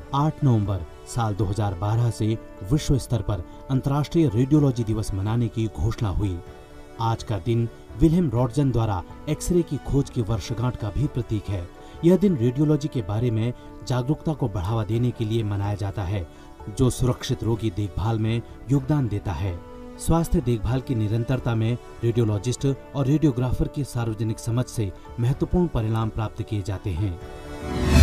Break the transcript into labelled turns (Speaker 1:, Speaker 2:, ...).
Speaker 1: 8 नवंबर साल 2012 से विश्व स्तर पर अंतर्राष्ट्रीय रेडियोलॉजी दिवस मनाने की घोषणा हुई। आज का दिन विल्हेम रॉन्टजन द्वारा एक्सरे की खोज की वर्षगांठ का भी प्रतीक है। यह दिन रेडियोलॉजी के बारे में जागरूकता को बढ़ावा देने के लिए मनाया जाता है, जो सुरक्षित रोगी देखभाल में योगदान देता है। स्वास्थ्य देखभाल की निरंतरता में रेडियोलॉजिस्ट और रेडियोग्राफर की सार्वजनिक समझ से महत्वपूर्ण परिणाम प्राप्त किए जाते हैं।